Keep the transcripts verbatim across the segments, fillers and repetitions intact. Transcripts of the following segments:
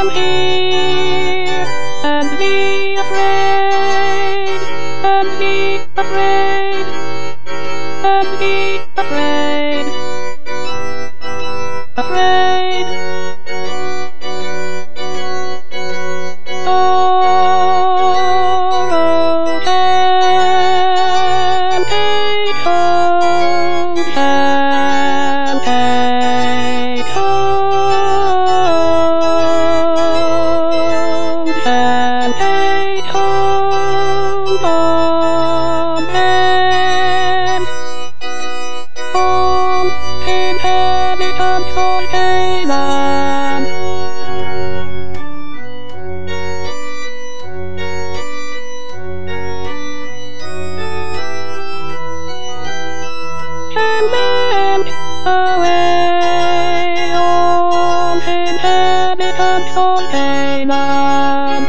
come here and be afraid, and be afraid, and be afraid, afraid. Sorrow can take home, can take home, can take home the men, home inhabitants of Canaan. Send away all inhabitants of Canaan.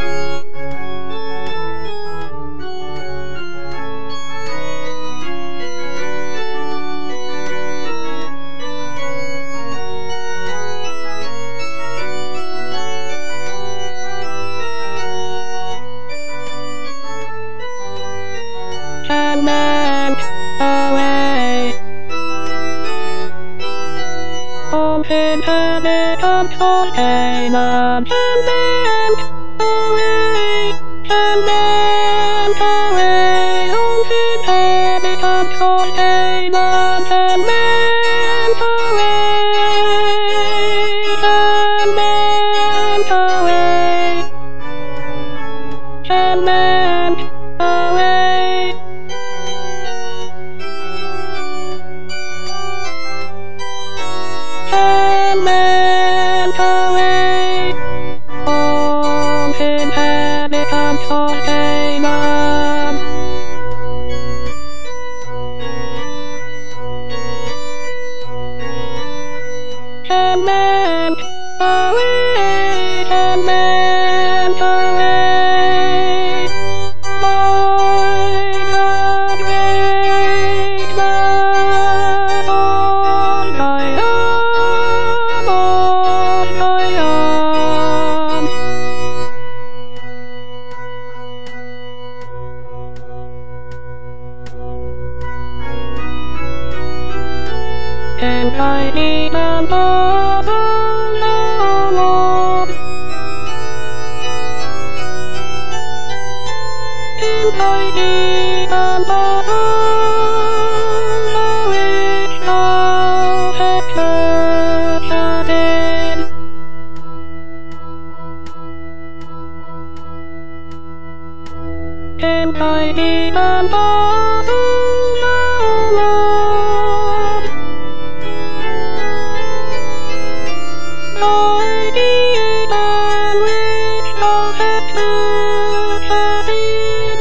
Send away all inhabitants of Canaan. Send away, send away all inhabitants of Canaan. Send away, send away, send away. Send away all inhabitants of Canaan. Send away, send away. By the great man of Zion, of Zion. And I need the love of the Lord. And I need the love of which thou hast purchased. And I need the love of the Lord. I need that which thou hast purchased.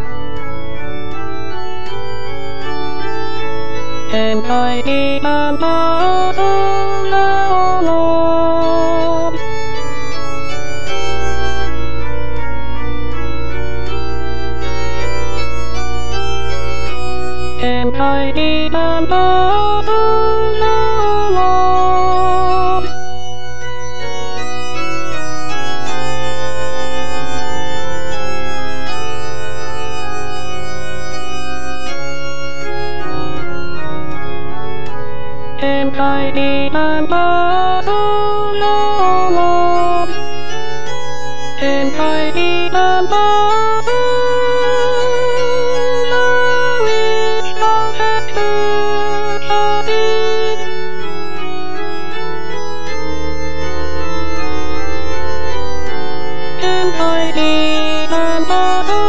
And I need the love of the Lord. And I need the love of the Lord. And I need the love of the Lord. And I need the love of which thou hast purchased. And I need the love of